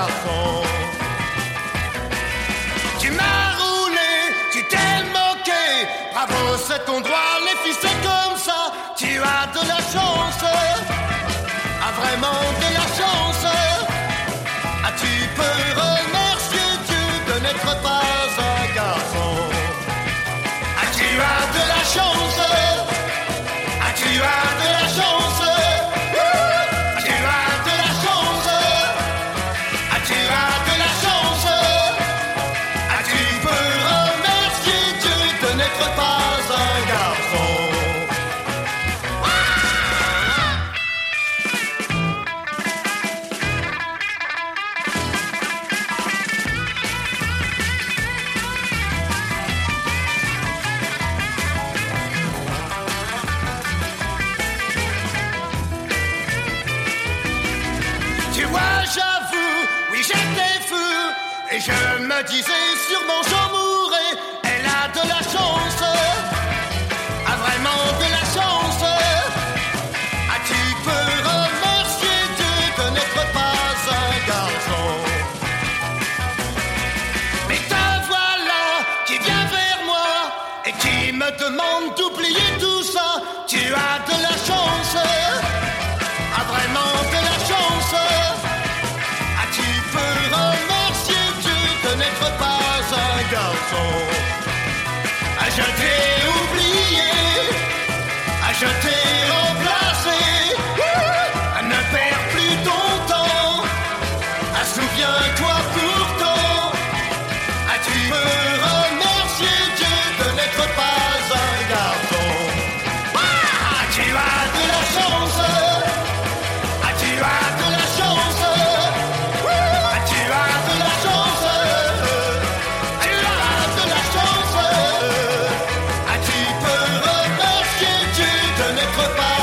garçon. Tu m'as roulé, tu t'es moqué. Bravo, c'est ton droit, les filles c'est comme ça. Tu as de la chance, vraiment de la chance. Ah, tu peux remercier Dieu de n'être pas un garçon. Ah, tu as de la chance. Ah, tu as de la chance. Ah, tu as de la chance. Ah, tu as de la chance. Ah, tu peux remercier Dieu de n'être pas un garçon. J'avoue, oui j'étais fou. Et je me disais sûrement j'en mourrai. Elle a de la chance, a vraiment de la chance. Ah, tu peux remercier Dieu de n'être pas un garçon. Mais te voilà qui vient vers moi et qui me demande d'oublier tout ça. Tu as de la chance, a vraiment de la chance. Remercier Dieu de n'être pas un garçon. Ah, je t'ai oublié, ah, je t'ai remplacé. Ah, ne perds plus ton temps, ah, souviens-toi pourtant. Ah, tu peux remercier Dieu de n'être pas un garçon. Ah, tu as de la chance, ah, tu as de la chance. Pas